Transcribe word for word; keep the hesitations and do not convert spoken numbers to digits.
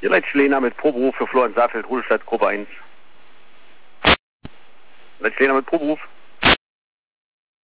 Ihr Leitsch Lena mit Proberuf für Florian Saarfeld, Rudelstadt, Gruppe eins. Leitsch Lena mit Proberuf.